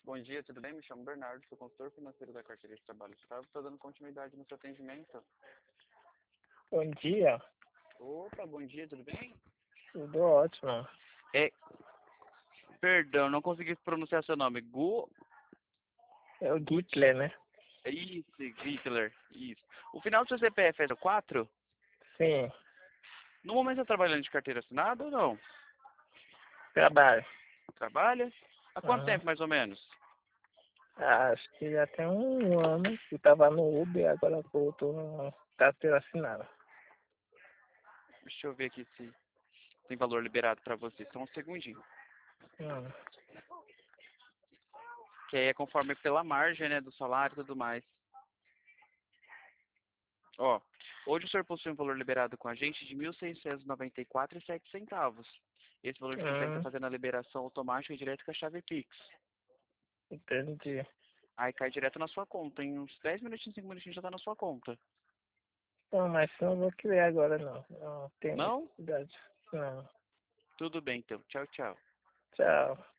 Bom dia, tudo bem? Me chamo Bernardo, sou consultor financeiro da carteira de trabalho estável. Estou dando continuidade no seu atendimento. Bom dia, Opa, bom dia, tudo bem? tudo ótimo. É, perdão, não consegui pronunciar seu nome. É o Hitler, né? Isso, Hitler, isso. O final do seu CPF é 04? Sim, No momento você está trabalhando de carteira assinada ou não? trabalho. Trabalha? Há quanto Uhum. tempo, mais ou menos? Acho que já tem um ano que eu tava no Uber e agora voltou no carteira assinada. Deixa eu ver aqui se tem valor liberado para você. Só um segundinho. Hum. Que aí é conforme pela margem, né, do salário e tudo mais. Ó, hoje o senhor possui um valor liberado com a gente de R$ 1.694,07. Esse valor a gente consegue estar Hum, fazendo a liberação automática e direto com a chave Pix. entendi. Aí cai direto na sua conta. Em uns 10 minutinhos, 5 minutinhos já tá na sua conta. Não, mas não vou querer agora não. Não tenho Não? necessidade. Não. Tudo bem, então. Tchau, tchau. Tchau.